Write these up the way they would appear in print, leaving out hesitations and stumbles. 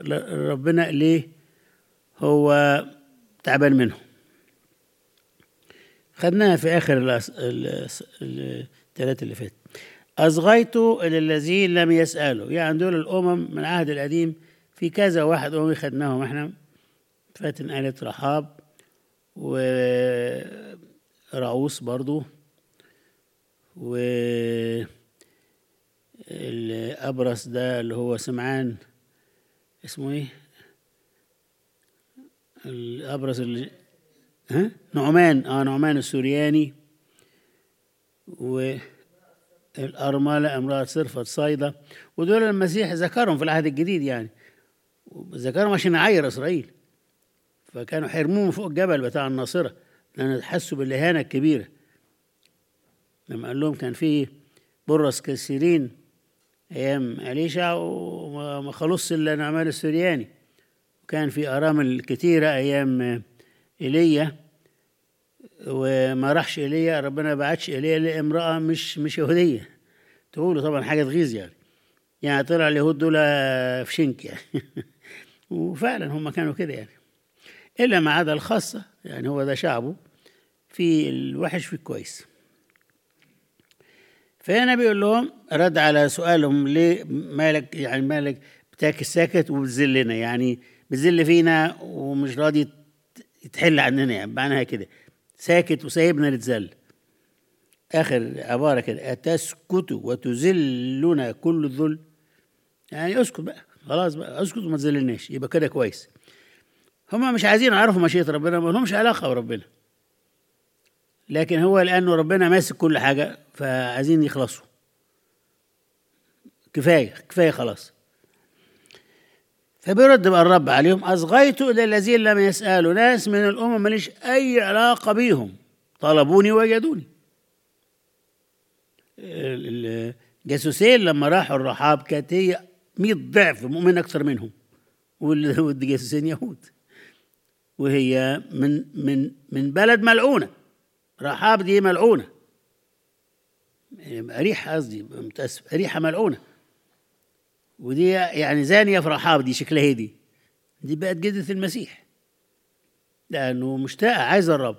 ربنا ليه هو تعبان منهم. خدناها في آخر الثلاثة اللي فات. أصغيت إلى الذين لم يسألوا، يعني دول الأمم من العهد القديم في كذا واحد أممي خدناهم احنا، فاتن آلة رحاب ورعوس برضو، والأبرص ده اللي هو سمعان، اسمه ايه الأبرص اللي نعمان السورياني، والأرملة امرأة صرفة صيدا. ودول المسيح ذكرهم في العهد الجديد، يعني ذكرهم عشان يعير إسرائيل، فكانوا حرموهم فوق الجبل بتاع الناصرة لأن حسوا بالإهانة الكبيرة. لما قال لهم كان في برص كثيرين أيام أليشع وما خلص إلا نعمان السورياني، وكان في أرامل كتيرة أيام إيليا وما راحش إيليا، ربنا بعتش إيليا لامرأة مش يهودية. تقولوا طبعا حاجة تغيظ يعني طلع اليهود دول في شنك يعني وفعلا هم كانوا كده يعني، إلا ما عدا الخاصة، يعني هو ده شعبه، في الوحش في الكويس. فهنا بيقول لهم رد على سؤالهم ليه مالك، يعني مالك بتاكل ساكت وبتذلنا، يعني بتذل فينا ومش راضي يتحل عننا، يعني معناها كده ساكت وسايبنا نتذل. آخر عبارة كده، أتسكت وتذلنا كل الذل، يعني اسكت بقى خلاص بقى، اسكت وما تذلناش، يبقى كده كويس. هم مش عايزين يعرفوا مشيئة ربنا، ما لهمش علاقة بربنا، لكن هو لأنه ربنا ماسك كل حاجة فعايزين يخلصوا. كفاية خلاص. فبيرد بقى الرب عليهم، أصغيت إلى الذين لم يسألوا، ناس من الأمم ماليش أي علاقة بيهم، طلبوني وجدوني. الجاسوسين لما راحوا الرحاب كانت هي 100 ضعف مؤمن أكثر منهم، والجاسوسين يهود، وهي من بلد ملعونة. رحاب دي ملعونة، أريحة قصدي، متأسف، أريحة ملعونة، ودي يعني زانية في رحاب، دي شكلها دي بقت جدة المسيح لأنه مشتاقة عايزة الرب.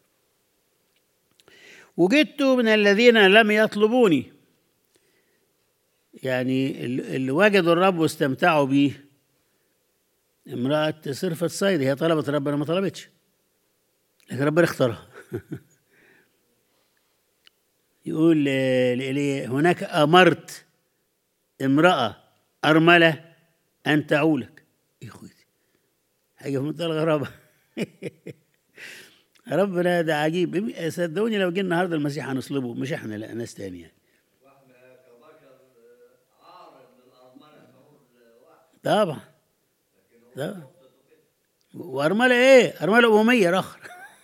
وجدت من الذين لم يطلبوني، يعني اللي وجدوا الرب واستمتعوا بيه. امرأة صرفة صيد، هي طلبت ربنا ما طلبتش، لكن ربنا اختارها يقول لإيليا هناك أمرت امرأة أرملة أن تعولك. يا أخوتي حاجة في منتهى الغرابة ربنا ده عجيب. صدقوني لو جه النهارده المسيح هنصلبه، مش احنا، لا ناس تانية. طبعا وأرملة ايه؟ أرملة أممية رخر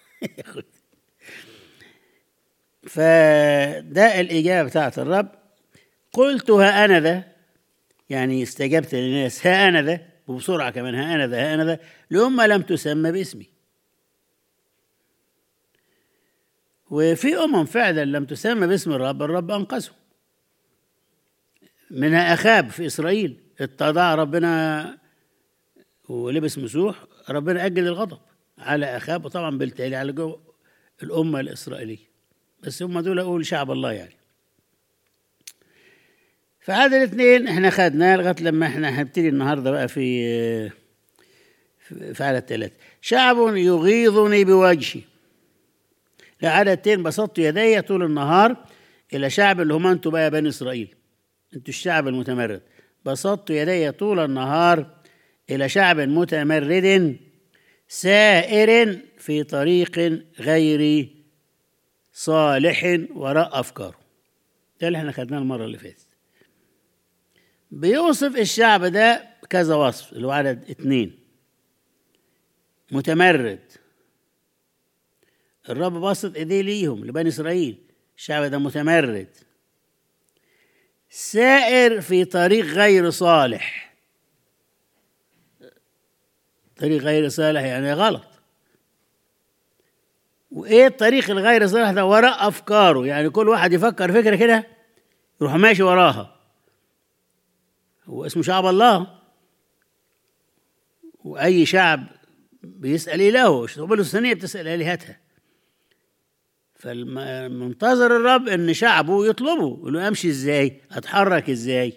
فده الإجابة بتاعت الرب. قلت ها أنا ذا، يعني استجبت للناس، ها أنا ذا، وبسرعة كمان، ها أنا ذا، ها أنا ذا، لأمة لم تسمى باسمي. وفي فعلا لم تسمى باسم الرب أنقذهم، منها أخاب في إسرائيل، اتضع ربنا ولبس مسوح، ربنا أجل الغضب على أخاب، وطبعا بالتالي على جو الأمة الإسرائيلية، بس هم دول أقول شعب الله يعني. فهذا الاثنين احنا خدناه لغايه لما احنا هنبتدي النهارده بقى في عدد 3. شعب يغيظني بوجهي. لعدد 2 بسطت يدي طول النهار الى شعب، اللي هم انتوا بقى يا بني اسرائيل، انتوا الشعب المتمرد. بسطت يدي طول النهار الى شعب متمرد سائر في طريق غير صالح وراء افكاره. ده اللي احنا خدناه المره اللي فاتت. بيوصف الشعب ده كذا وصف، اللي هو عدد 2. متمرد، الرب بسط ايديه ليهم لبني اسرائيل، الشعب ده متمرد. سائر في طريق غير صالح، طريق غير صالح يعني غلط. وايه الطريق الغير صالح ده؟ وراء افكاره، يعني كل واحد يفكر فكره كده يروح ماشي وراها. هو اسمه شعب الله، وأي شعب بيسأل إلهه، الشعوب الوثنية بتسأل آلهتها. فالمنتظر الرب إن شعبه يطلبه، يقول له أمشي إزاي؟ أتحرك إزاي؟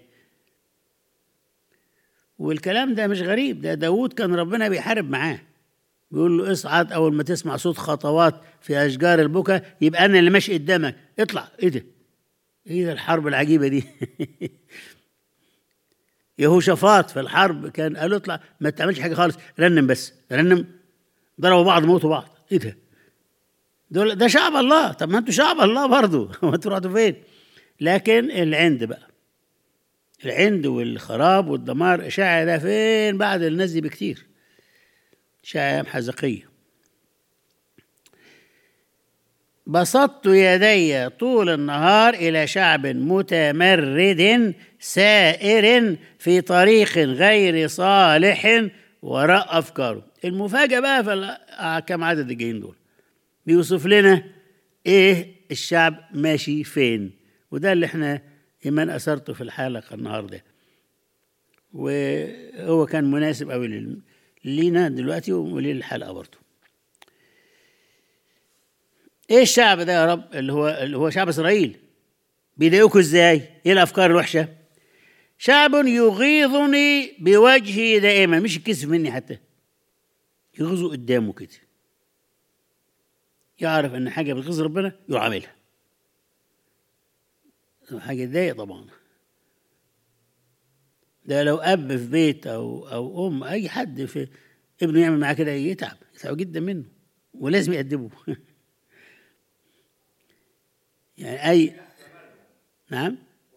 والكلام ده مش غريب، ده داود كان ربنا بيحارب معاه، بيقول له اصعد أول ما تسمع صوت خطوات في أشجار البكا يبقى أنا اللي ماشي قدامك، اطلع. إيه ده؟ إيه ده الحرب العجيبة دي؟ يهوشافاط في الحرب كان قالوا اطلع ما تعملش حاجة خالص، رنم بس، رنم. ضربوا بعض، موتوا بعض. إيه ده؟ ده شعب الله. طب ما انتوا شعب الله برضو. ما انتوا رحتوا فين؟ لكن العند بقى، العند والخراب والدمار اشاعة ده فين بعد الناس دي بكتير. اشاعة ايام حزقية. بسطت يدي طول النهار إلى شعب متمرد سائر في طريق غير صالح وراء أفكاره. المفاجأة بقى في كم عدد الجايين دول بيوصف لنا إيه الشعب ماشي فين، وده اللي احنا إيمان أثرته في الحلقة النهاردة، وهو كان مناسب أوي لينا دلوقتي وللحلقة برضه. ايه الشعب ده يا رب اللي هو شعب اسرائيل؟ بيضايقوكوا ازاي؟ ايه الافكار الوحشه؟ شعب يغيظني بوجهي دائما، مش يكسف مني حتى، يغيظوا قدامه كده، يعرف ان حاجه بتغيظ ربنا يروح عاملها، حاجه تضايق طبعا. ده لو اب في بيت او ام، اي حد في ابنه يعمل معاه كده يتعب جدا منه، ولازم يأدبه. يعني أي نعم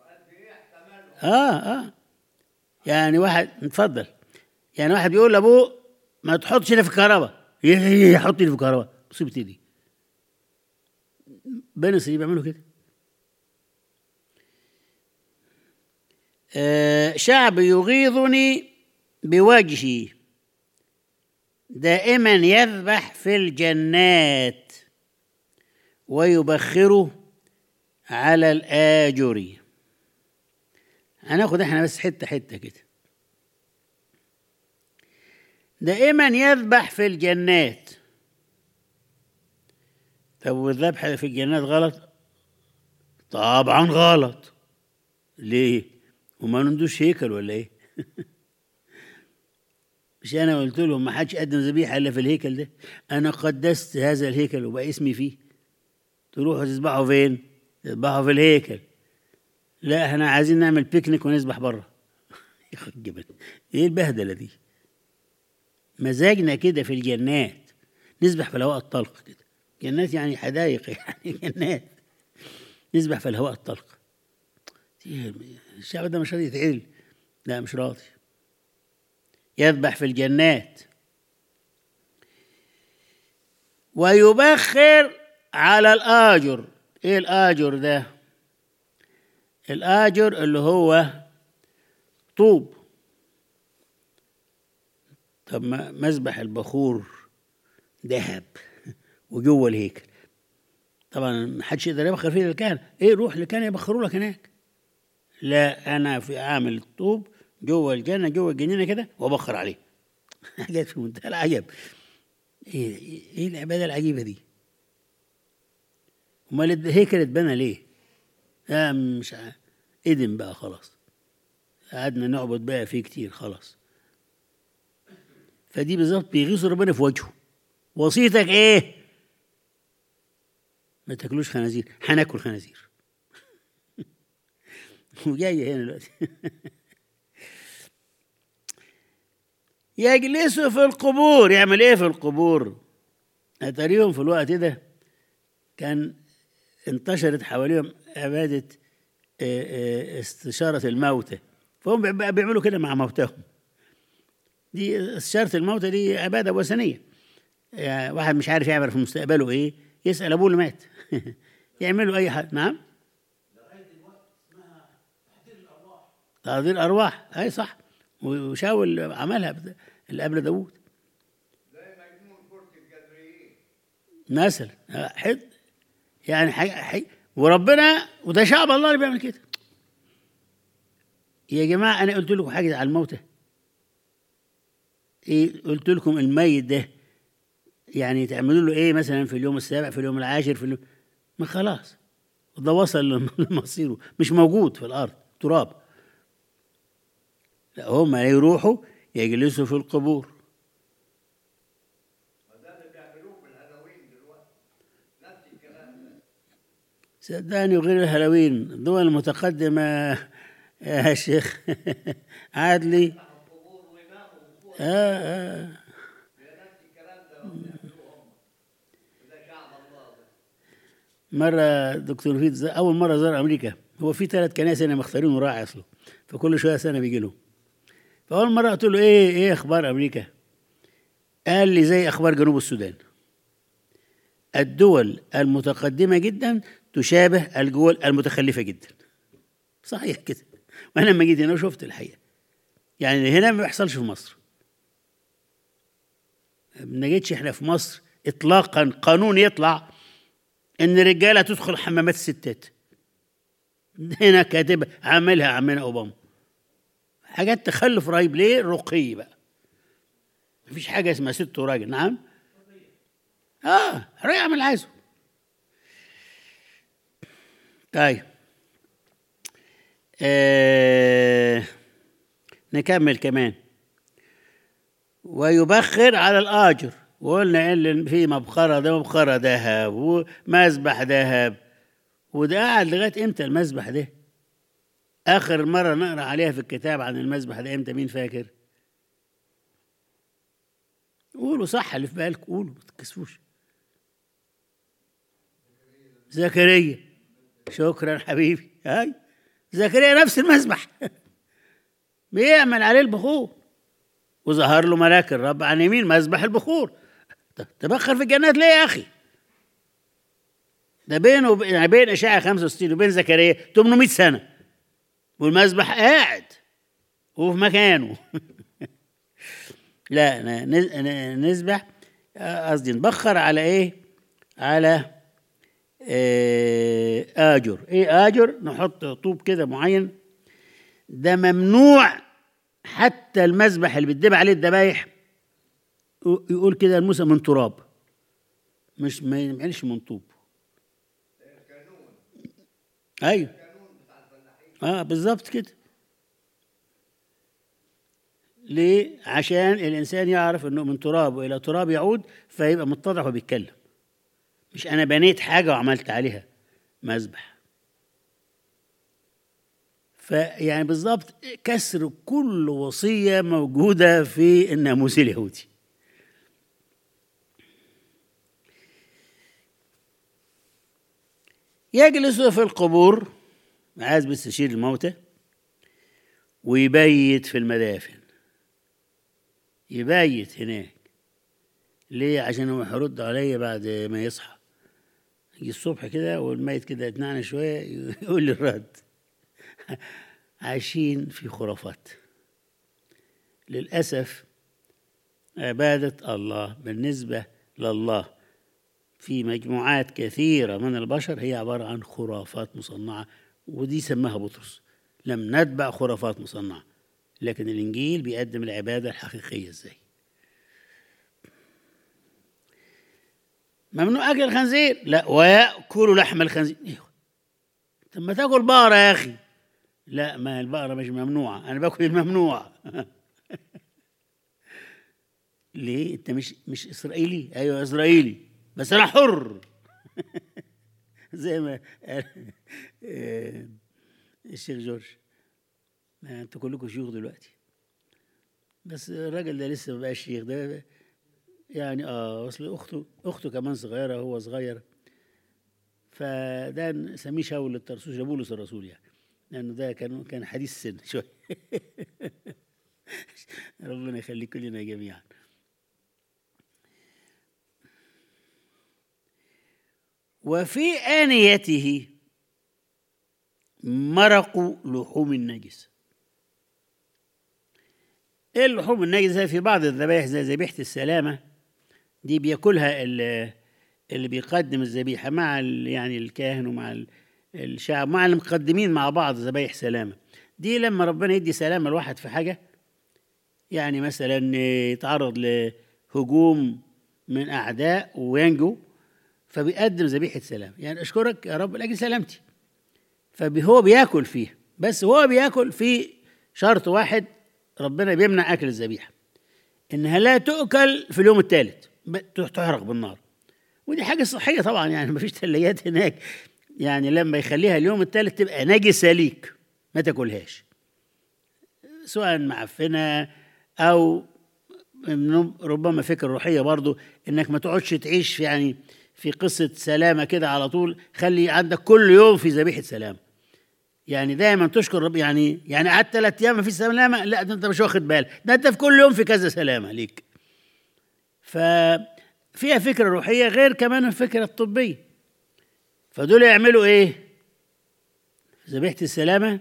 يعني واحد اتفضل، يعني واحد بيقول لأبوه ما تحطش هنا في الكهرباء، يحط لي في الكهرباء، مصيبتي دي. بني إسرائيل بيعملوا كده. شعب يغيظني بوجهي دائما يذبح في الجنات ويبخره على الآجر. هناخد احنا بس حتة حتة كده. دائما يذبح في الجنات. طب والذبح في الجنات غلط؟ طبعا غلط. ليه؟ وما ندوش هيكل ولا ايه؟ مش انا قلت لهم ما حدش قدم ذبيحه الا في الهيكل ده؟ انا قدست هذا الهيكل وبقى اسمي فيه. تروحوا تذبحوا فين؟ تذبحوا في الهيكل. لا احنا عايزين نعمل بيكنيك ونذبح بره. ايه البهدله دي؟ مزاجنا كده في الجنات، نذبح في الهواء الطلق كده. جنات يعني حدائق، يعني جنات نذبح في الهواء الطلق. الشعب ده مش راضي يتعدل. لا مش راضي. يذبح في الجنات ويبخر على الآجر. ايه الآجر ده؟ الآجر اللي هو طوب. طب مذبح البخور ذهب وجوه الهيكل، طبعا ما حدش يقدر يبخر فيه الكهنة. ايه روح لكان يبخروا لك هناك. لا انا في اعمل الطوب جوه الجنه، جوه الجنينه كده، وابخر عليه. حاجات في منتهى العجب. ايه العباده العجيبه دي؟ امال الهيكل اتبنى ليه؟ مش ادم بقى خلاص، قعدنا نعبد بقى فيه كتير خلاص. فدي بالظبط بيغيظوا ربنا في وجهه. وصيتك ايه؟ ما تاكلوش خنازير. هناكل خنازير. وجايه هنا دلوقتي. يجلسوا في القبور. يعمل ايه في القبور؟ اتاريهم في الوقت ده كان انتشرت حواليهم عباده استشاره الموتى، فهم بيعملوا كده مع موتاهم. دي استشاره الموتى دي عباده وثنيه. يعني واحد مش عارف يعمل في مستقبله ايه، يسال ابوه اللي مات. يعملوا اي حاجه. نعم، لغايه دلوقتي اسمها تحضير الارواح. تحضير الارواح، اي صح. وشاول عملها اللي قبل داوود. زي مجنون فرقه الجدريين مثلا. يعني حي وربنا، وده شعب الله اللي بيعمل كده. يا جماعه انا قلت لكم حاجه على الموتى؟ إيه قلت لكم الميت ده يعني تعملوا له إيه مثلا في اليوم السابع، في اليوم العاشر، في اليوم، ما خلاص ده وصل لمصيره، مش موجود في الأرض، تراب. لا هم يروحوا يجلسوا في القبور. صدقني وغير الهلاوين الدول المتقدمة يا شيخ عادلي. آه. مرة دكتور فيت أول مرة زار أمريكا، هو في 3 كنائس أنا مختارين راعي أصله، فكل شوية سنة بيجي له. فأول مرة قلت له إيه أخبار أمريكا؟ قال لي زي أخبار جنوب السودان، الدول المتقدمة جدا تشابه الدول المتخلفة جدا. صحيح كده. وأنا لما جيت هنا وشفت الحقيقة، يعني هنا ما بيحصلش في مصر. ما جيتش احنا في مصر إطلاقا قانون يطلع إن الرجالة تدخل حمامات الستات. هنا كاتب عاملها عمنا أوباما. حاجات تخلف رهيب. ليه؟ رقي بقى، مفيش حاجة اسمها ست وراجل. نعم. حرية يعمل عايزه. طيب نكمل كمان. ويبخر على الآجر، وقلنا إن في مبخرة، ده مبخرة ذهب ومذبح ذهب. وده قاعد لغاية إمتى المذبح ده؟ آخر مرة نقرأ عليها في الكتاب عن المذبح ده إمتى؟ مين فاكر؟ قولوا صح اللي في بالك، قولوا ما تتكسفوش. زكريا. شكرا حبيبي. هاي زكريا نفس المذبح بيعمل عليه البخور، وظهر له ملاك الرب عن يمين مذبح البخور. تبخر في الجنات ليه يا أخي؟ ده بينه يعني بين إشعياء 65 وبين زكريا 800 سنة، والمذبح قاعد وفي مكانه. لا نذبح، قصدي نبخر على إيه؟ على آجر. إيه آجر؟ نحط طوب كده معين، ده ممنوع. حتى المذبح اللي بتدب عليه الذبايح يقول كده الموسى من تراب، مش ما ينعملش من طوب. ايوه بالظبط كده. ليه؟ عشان الانسان يعرف انه من تراب والى تراب يعود، فيبقى متضح وبيتكلم، مش انا بنيت حاجه وعملت عليها مذبح. فيعني بالظبط كسر كل وصيه موجوده في الناموس اليهودي. يجلس في القبور، عايز بيستشير الموتى، ويبيت في المدافن. يبيت هناك ليه؟ عشان هو هيرد عليا بعد ما يصحى. يجي الصبح كده والميت كده يتنعنى شويه يقول لي الرد. عايشين في خرافات للأسف. عبادة الله بالنسبة لله في مجموعات كثيرة من البشر هي عبارة عن خرافات مصنعة، ودي سماها بطرس لم نتبع خرافات مصنعة. لكن الإنجيل بيقدم العبادة الحقيقية إزاي. ممنوع أكل الخنزير؟ لا. ويأكل لحم الخنزير. طب ما تاكل بقرة يا أخي. لا، ما البقرة مش ممنوعة، أنا باكل الممنوع. ليه؟ أنت مش إسرائيلي؟ أيوة إسرائيلي، بس أنا حر. زي ما الشيخ جورج. أنتوا كلكم شيوخ دلوقتي، بس الراجل ده لسه ما بقاش شيخ. ده يعني أصل أخته كمان صغيرة، هو صغير، فده نسميه شاول الترسوش بولس الرسول يعني، لأنه ده كان حديث سن شوية. ربنا يخليكم لنا جميعا. وفي آنيته مرق لحوم النجس. ايه اللحوم النجسة؟ في بعض الذبائح زي ذبيحة السلامة دي بياكلها اللي بيقدم الذبيحة مع يعني الكاهن ومع الشعب، مع المقدمين مع بعض ذبايح سلامة دي. لما ربنا يدي سلامة الواحد في حاجة يعني مثلا يتعرض لهجوم من أعداء وينجو، فبيقدم ذبيحة سلام، يعني أشكرك يا رب لأجل سلامتي. فهو بياكل فيها، بس هو بياكل في شرط واحد، ربنا بيمنع أكل الذبيحة، إنها لا تؤكل في اليوم الثالث، تحرق بالنار. ودي حاجة صحية طبعا، يعني مفيش ثلاجات هناك، يعني لما يخليها اليوم الثالث تبقى نجسة ليك، ما تاكلهاش، سواء معفنة أو ربما فكرة روحية برضو، إنك ما تقعدش تعيش في يعني في قصة سلامة كده على طول. خلي عندك كل يوم في ذبيحة سلام، يعني دايما تشكر رب. يعني قعدت 3 أيام ما فيش سلامة، لا ده أنت مش واخد بالك، ده أنت في كل يوم في كذا سلامة ليك. ففيها فكرة روحية غير كمان الفكرة الطبية. فدول يعملوا إيه؟ ذبيحة السلامة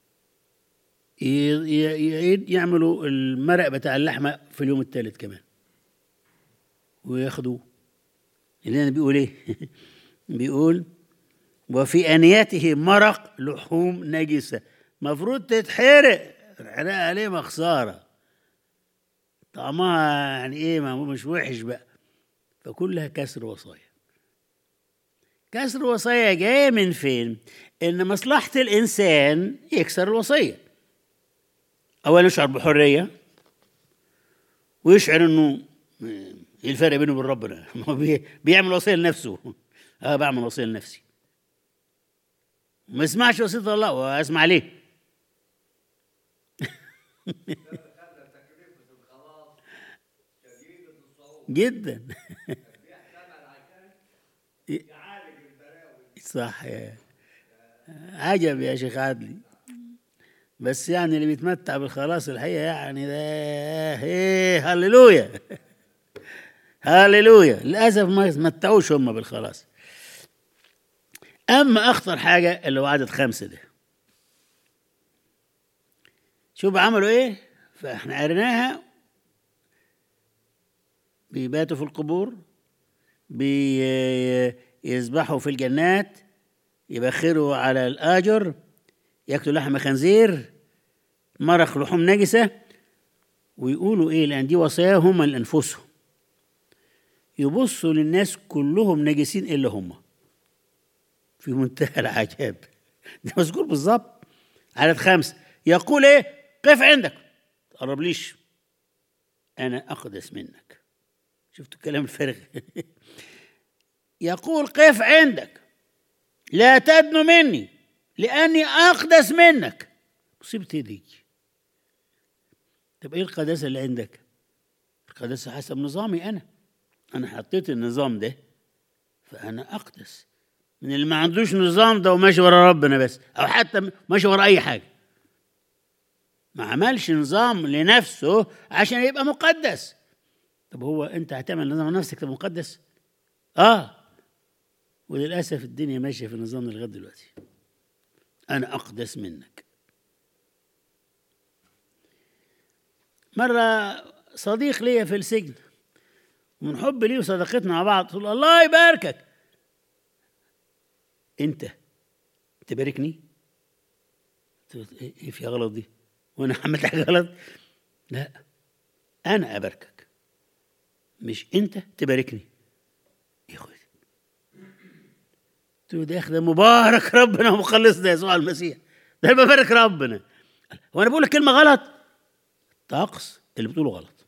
يعملوا المرق بتاع اللحمة في اليوم الثالث كمان، وياخدوه. اللي أنا بيقول إيه؟ بيقول وفي أنيته مرق لحوم نجسة، مفروض تتحرق، الحرق عليه مخسارة، طعمها يعني إيه، مش وحش بقى. فكلها كسر وصايا. كسر وصايا جاية من فين؟ إن مصلحة الإنسان يكسر الوصية، أولا يشعر بحرية، ويشعر إنه إيه الفرق بينه وبين ربنا؟ بيعمل وصية لنفسه. بعمل وصية لنفسي، ما اسمعش وصية الله واسمع ليه. جدا. صح يا عجب يا شيخ عدلي. بس يعني اللي بيتمتع بالخلاص الحقيقة يعني ده ايه، هللويا هللويا. للأسف ما يتمتعوش هم بالخلاص. أما أخطر حاجة اللي هو عدد 5 ده، شوف عملوا إيه. فإحنا قريناها، بيباتوا في القبور، بيذبحوا في الجنات، يبخروا على الآجر، يأكلوا لحم خنزير، مرق لحوم نجسة. ويقولوا إيه؟ لأن دي وصاياهم لأنفسهم، يبصوا للناس كلهم نجسين إلا هم. في منتهى العجاب، ده مذكور بالظبط. عدد 5 يقول إيه؟ قف عندك، تقرب ليش، أنا أقدس منك. شفتوا الكلام الفارغ؟ يقول قف عندك، لا تدنو مني لأني أقدس منك. مصيبة دي. طب إيه القداسة اللي عندك؟ القداسة حسب نظامي أنا حطيت النظام ده، فأنا أقدس من اللي ما عندوش نظام ده وماشي ورا ربنا بس، أو حتى ماشي ورا أي حاجة، ما عملش نظام لنفسه عشان يبقى مقدس. طب هو أنت هتعمل نظام لنفسك تبقى مقدس؟ وللأسف الدنيا ماشية في النظام لغاية دلوقتي. أنا أقدس منك. مرة صديق ليا في السجن، ومن حب ليه وصداقتنا مع بعض، تقول الله يباركك، أنت تباركني؟ إيه في غلط دي؟ وأنا عملت حاجة غلط؟ لا، أنا أباركك مش أنت تباركني. يا أخوي ده مبارك ربنا ومخلصنا يسوع المسيح، ده ببارك ربنا. وأنا بقول لك كلمة غلط، طقس اللي بتقوله غلط.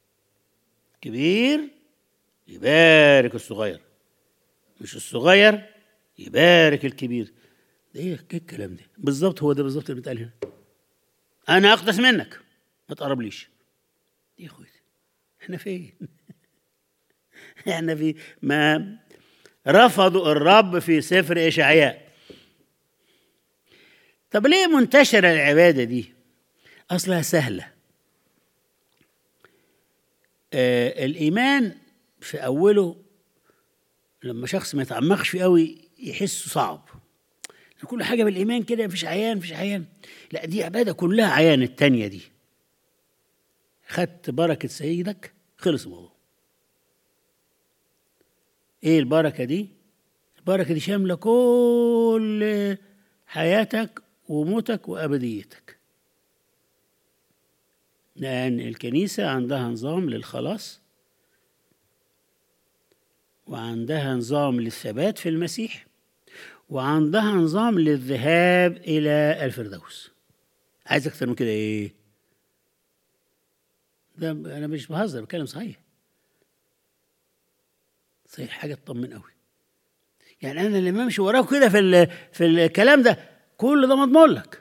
كبير يبارك الصغير، مش الصغير يبارك الكبير. ده ايه الكلام ده بالظبط؟ هو ده بالظبط اللي بيتقال هنا. انا اقدس منك، ما تقربليش. يا اخوي احنا فين؟ احنا في ما رفضوا الرب في سفر إشعياء. طب ليه منتشرة العبادة دي؟ أصلها سهلة. الإيمان في أوله لما شخص ما يتعمقش فيه قوي يحسه صعب، كل حاجة بالإيمان كده، مفيش عيان. لا، دي عبادة كلها عيان. التانية دي خدت بركة سيدك، خلص الموضوع. إيه البركة دي؟ البركة دي شاملة كل حياتك وموتك وأبديتك. لأن الكنيسة عندها نظام للخلاص، وعندها نظام للثبات في المسيح، وعندها نظام للذهاب إلى الفردوس. عايز أكتر من كده إيه؟ ده أنا مش بهزر، بكلم صحيح. صحيح، حاجة تطمن قوي. يعني أنا اللي بمشي وراك كده في الكلام ده كل ده مضمون لك،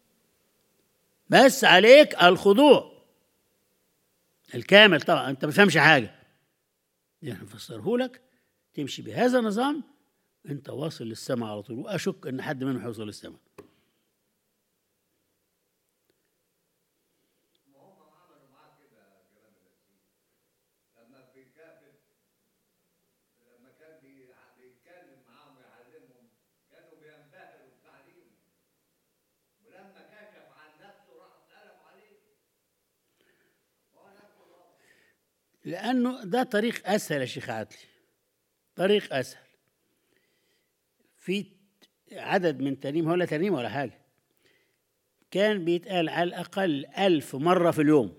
بس عليك الخضوع الكامل. طبعا أنت ما بتفهمش حاجة، يعني نفسره لك، تمشي بهذا النظام، أنت واصل للسماء على طول، وأشك إن حد منهم هيوصل للسماء. لأنه ده طريق أسهل يا شيخ عدلي، طريق أسهل. في عدد من ترنيم، ولا ترنيم ولا حاجة، كان بيتقال على الأقل 1000 مرة في اليوم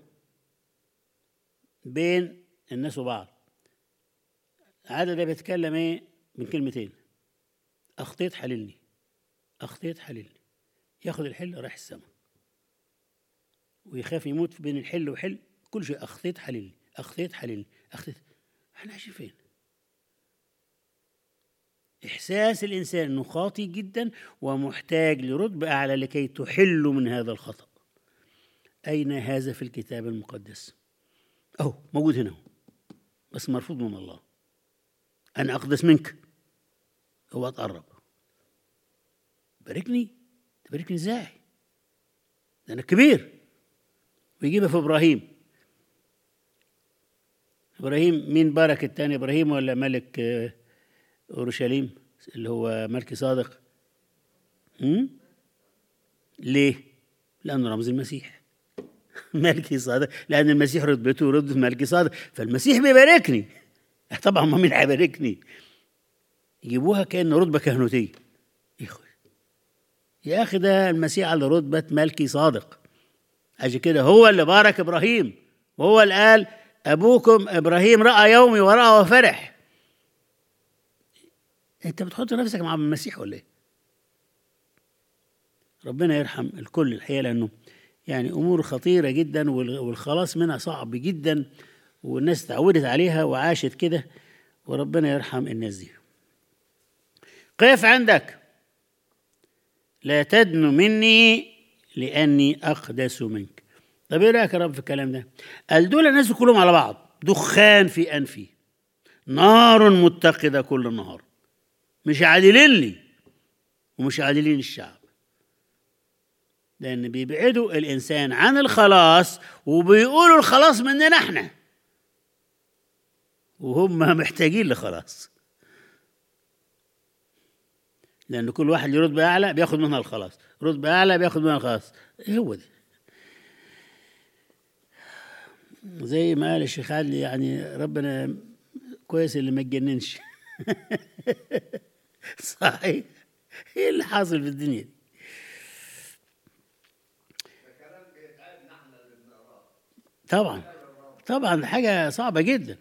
بين الناس وبعض. العدد ده بيتكلم إيه؟ من كلمتين: أخطيت حللني، أخطيت حللني. ياخد الحل رايح السماء، ويخاف يموت بين الحل وحل، كل شيء أخطيت حللني، أخطيت حللني، أخطيت. احنا عايشين فين؟ إحساس الإنسان أنه خاطئ جدا ومحتاج لرتبة أعلى لكي تحل من هذا الخطأ. أين هذا في الكتاب المقدس؟ أهو موجود هنا، بس مرفوض من الله. أنا أقدس منك، هو أتقرب. باركني، تباركني إزاي؟ ده أنا كبير. ويجيبها في إبراهيم. إبراهيم مين بارك الثاني؟ إبراهيم ولا ملك أورشليم اللي هو ملكي صادق؟ ليه؟ لأنه رمز المسيح. ملكي صادق، لأن المسيح رتبته رتبة ملكي صادق، فالمسيح بيباركني. طبعا ما مين هيباركني؟ يجيبوها كأنه رتبة كهنوتية. يا أخي ده المسيح على رتبة ملكي صادق، عشان كده هو اللي بارك إبراهيم، وهو اللي قال: أبوكم إبراهيم رأى يومي ورأى وفرح. أنت بتحط نفسك مع المسيح ولا إيه؟ ربنا يرحم الكل الحقيقة، لأنه يعني أمور خطيرة جدا، والخلاص منها صعب جدا، والناس تعودت عليها وعاشت كده، وربنا يرحم الناس دي. قف عندك، لا تدنو مني لأني أقدس منك. طب إيه رأيك يا رب في الكلام ده؟ قال دول الناس كلهم على بعض دخان في أنفي، نار متقدة كل النهار. مش عادلين لي ومش عادلين الشعب، لأن بيبعدوا الإنسان عن الخلاص، وبيقولوا الخلاص مننا احنا، وهم محتاجين لخلاص، لأن كل واحد له رتبة أعلى بياخد منها الخلاص، رتبة أعلى بياخد منها الخلاص. هو ده زي ما قال الشيخ عادل، يعني ربنا كويس اللي ما تجننش. صحيح، ايه اللي حاصل في الدنيا دي؟ طبعا طبعا حاجة صعبة جدا.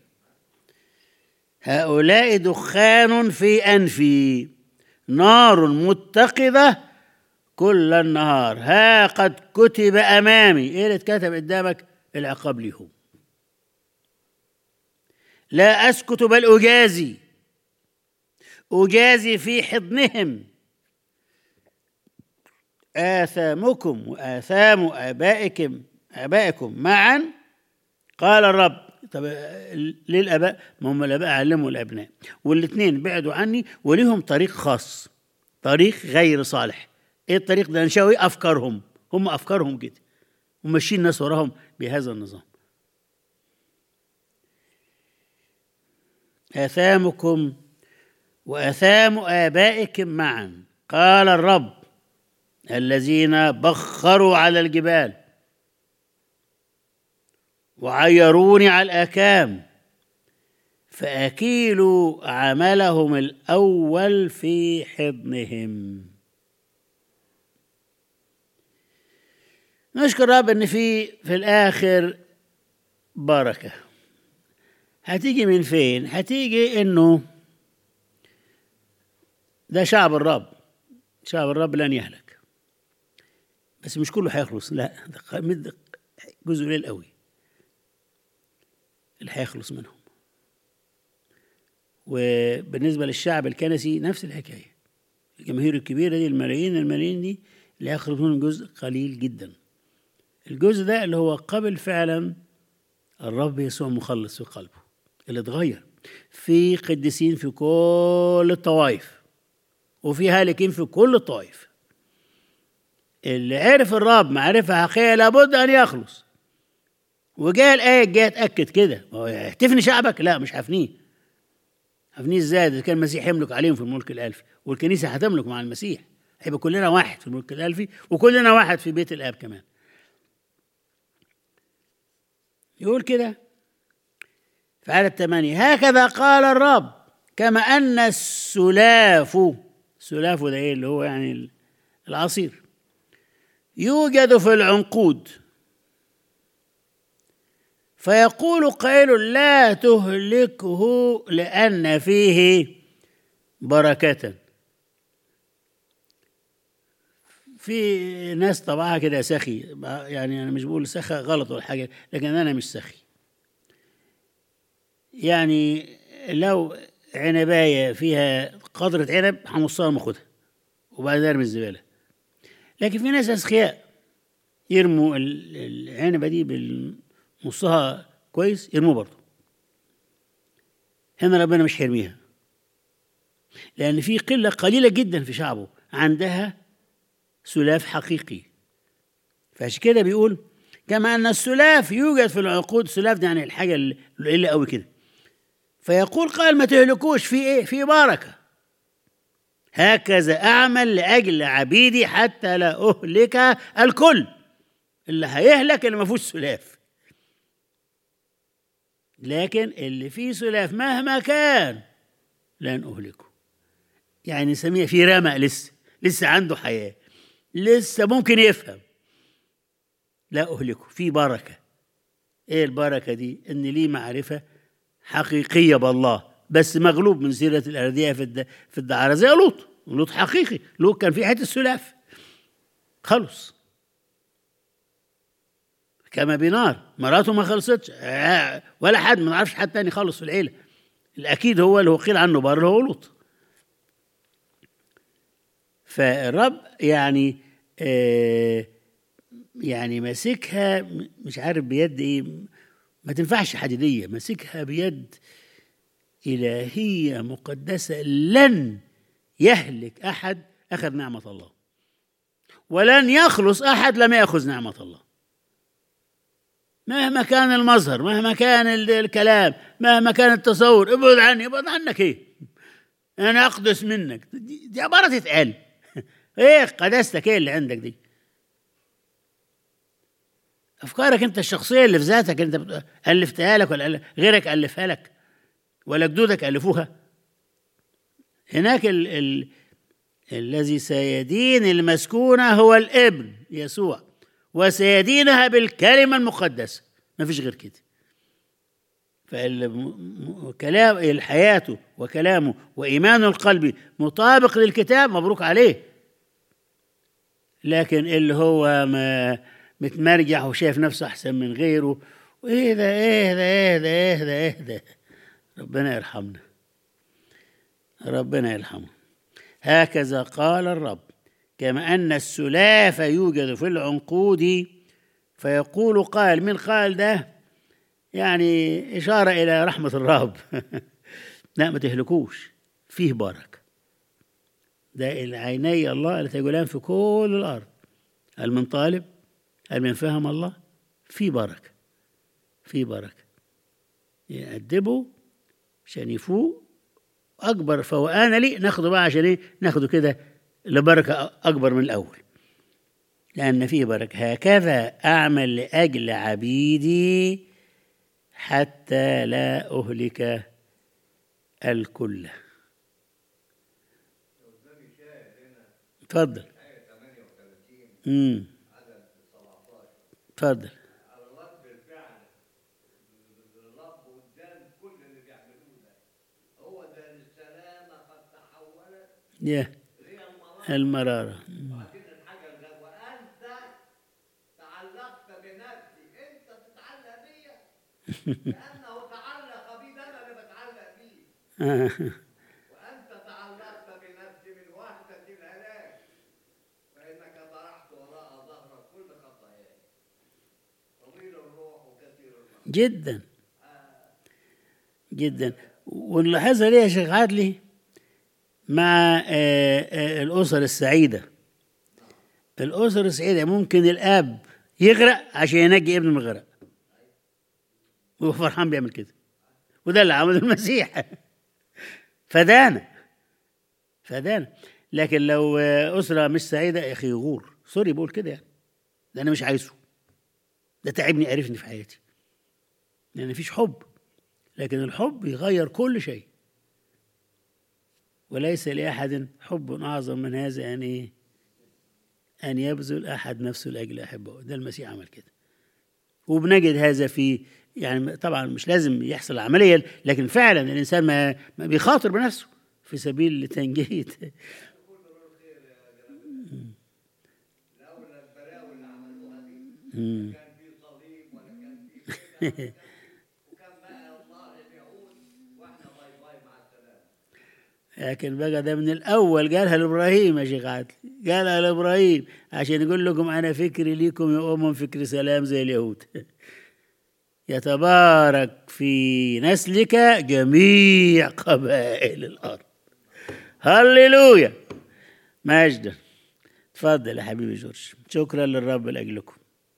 هؤلاء دخان في أنفي، نار متقدة كل النهار، ها قد كتب أمامي. إيه اللي اتكتب قدامك؟ العقاب لهم. لا أسكت بل أجازي في حضنهم آثامكم وآثام آبائكم معا، قال الرب. طب ليه الآباء؟ ما هم الآباء علموا الأبناء، والاثنين بعدوا عني وليهم طريق خاص، طريق غير صالح. ايه الطريق ده؟ نشاوي أفكارهم، هم أفكارهم كده، وماشيين الناس وراهم بهذا النظام. آثامكم وآثام آبائكم معا، قال الرب، الذين بخروا على الجبال وعيروني على الآكام، فأكيلوا عملهم الأول في حضنهم. نشكر رب ان في الاخر بركة. هتيجي من فين؟ هتيجي انه ده شعب الرب، شعب الرب لن يهلك، بس مش كله هيخلص، لا، ده جزء قليل قوي اللي هيخلص منهم. وبالنسبة للشعب الكنسي نفس الحكاية، الجماهير الكبيرة دي، الملايين دي، اللي هيخرج منهم جزء قليل جدا. الجزء ده اللي هو قبل فعلا الرب يسوع مخلص في قلبه، اللي اتغير. في قديسين في كل الطوائف، وفي هالكين في كل الطوائف. اللي عرف الرب معرفة حقيقية لابد أن يخلص. وجاء الآية جاء تأكد كده، احتفني شعبك؟ لا، مش حفنيه. حفنيه ازاي؟ إذا كان المسيح يملك عليهم في الملك الألفي، والكنيسة هتملك مع المسيح، هيبقى كلنا واحد في الملك الألفي، وكلنا واحد في بيت الآب كمان. يقول كده في عدد 8: هكذا قال الرب كما أن السلاف ده إيه؟ اللي هو يعني العصير، يوجد في العنقود، فيقول قائل لا تهلكه لأن فيه بركة. في ناس طبعها كده سخي، يعني أنا مش بقول سخة غلط ولا حاجة، لكن أنا مش سخي. يعني لو عنباية فيها قطرة عنب هنصها وناخدها وبعدين ارمي الزبالة. لكن في ناس أسخياء يرموا العنبة دي بالنصها كويس، يرموه برضه. هنا ربنا مش هيرميها، لأن في قلة قليلة جدا في شعبه عندها سلاف حقيقي. فعشان كده بيقول كما أن السلاف يوجد في العقود. سلاف ده يعني الحاجة اللي قوي كده. فيقول قال ما تهلكوش، في إيه؟ في بركة. هكذا أعمل لأجل عبيدي حتى لا أهلك الكل. اللي هيهلك اللي ما فيهوش سلاف، لكن اللي فيه سلاف مهما كان لن أهلكه. يعني نسميه في رمق، لسه عنده حياة، لسه ممكن يفهم. لا أهلكه، في بركة. إيه البركة دي؟ إن ليه معرفة حقيقية بالله، بس مغلوب من سيرة الأردية في الدعارة زي لوط حقيقي. لوط كان في حتة السلاف خلص كما بنار، مراته ما خلصتش ولا حد، ما نعرفش حد تاني خالص في العيلة. الأكيد هو اللي هو قيل عنه بار هو لوط. فالرب يعني يعني ماسكها، مش عارف بيد ايه، ما تنفعش حديدية، ماسكها بيد إلهية مقدسة. لن يهلك أحد أخذ نعمة الله، ولن يخلص أحد لم يأخذ نعمة الله. مهما كان المظهر، مهما كان الكلام، مهما كان التصور، ابعد عني. ابعد عنك ايه؟ انا اقدس منك، دي عبارة تتقال. ايه قداستك ايه اللي عندك دي؟ افكارك انت الشخصية اللي في ذاتك انت الفتها لك، ولا غيرك الفها لك، ولا جدودك الفوها؟ هناك الذي سيدين المسكونة هو الابن يسوع، وسيدينها بالكلمة المقدسة. ما فيش غير كده. فكلام الحياة وكلامه وإيمانه القلبي مطابق للكتاب، مبروك عليه. لكن اللي هو ما متمرجح وشايف نفسه أحسن من غيره، وإيه ده إيه ده إيه ده إيه ده إيه ده، ربنا يرحمنا، ربنا يرحمه. هكذا قال الرب كما أن السلاف يوجد في العنقود، فيقول قال. من قال ده؟ يعني إشارة إلى رحمة الرب. لا ما تهلكوش، فيه بركة. ده العيني الله اللي تقولان في كل الأرض. هل من طالب؟ هل من فهم الله؟ في بركة، في بركة. يأدبوا عشان يفوق أكبر فوقانا لي، ناخده بقى عشان إيه؟ ناخده كده لبركة أكبر من الأول، لأن فيه بركة. هكذا أعمل لأجل عبيدي حتى لا أهلك الكل. تفضل. اتفضل. على رد الفعل الرب قدام كل اللي بيعملوه ده، هو ده السلامة قد تحولت يا للمرارة. المرارة. وبعدين الحاجة اللي وأنت تعلقت بنفسي، أنت بتتعلق بيا لأنه تعلق بي، ده أنا اللي بتعلق بيه. وأنت تعلقت بنفسي من وحدة الهلاك، فإنك طرحت وراء ظهرك كل خطاياي، طويل الروح وكثير الرحمة. جدا جدا. ونلاحظها ليه يا شيخ عادلي مع الأسر السعيدة. الأسر السعيدة ممكن الأب يغرق عشان ينجي ابنه من الغرق، وهو فرحان بيعمل كده، وده اللي عمله المسيح. فدانا. لكن لو أسرة مش سعيدة يا أخي يغور، سوري بقول كده يعني، ده أنا مش عايزه، ده تعبني قرفني في حياتي، لأن مفيش حب. لكن الحب يغير كل شيء، وليس لأحد حب أعظم من هذا أن يبذل أحد نفسه لأجل أحبه. ده المسيح عمل كده، وبنجد هذا في يعني طبعا مش لازم يحصل عمليا، لكن فعلا الإنسان ما بيخاطر بنفسه في سبيل تنجية. لولا البلاوي اللي عملوها دي كان في صليب ولا كان في كده وكان بقى الله يعود واحنا باي باي مع السلامه. لكن بقى ده من الأول قالها لإبراهيم يا شيخ عادل، قالها لإبراهيم عشان يقول لكم أنا فكري ليكم يا أمم فكر سلام زي اليهود. يتبارك في نسلك جميع قبائل الأرض. هللويا، مجدا. تفضل يا حبيبي جورج. شكرا للرب لأجلكم.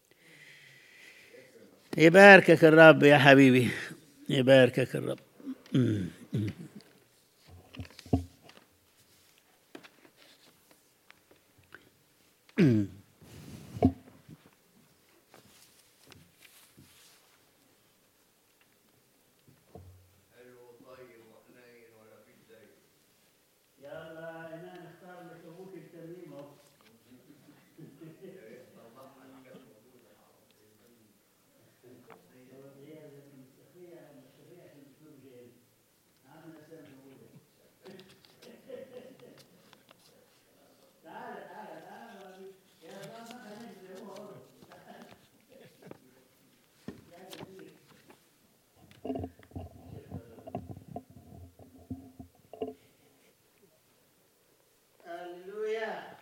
يباركك الرب يا حبيبي، يباركك الرب. حلو وطيب وحنين ولا فيش زيه. يلا انا نختار لك ابوك الترنيم اهو. هللويا.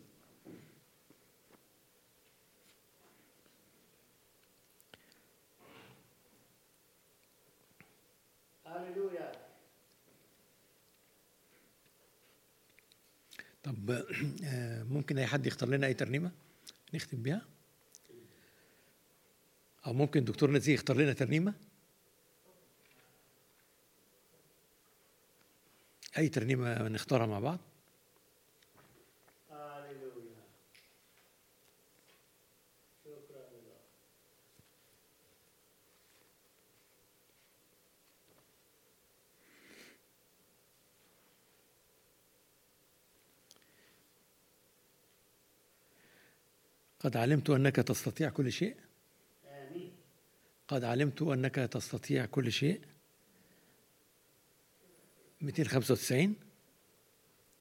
هللويا. طب ممكن اي حد يختار لنا اي ترنيمه نختم بيها، او ممكن دكتور نزيه يختار لنا ترنيمه، اي ترنيمه نختارها مع بعض. هللويا. شكرا لله. قد علمت انك تستطيع كل شيء. امين. قد علمت انك تستطيع كل شيء. 295.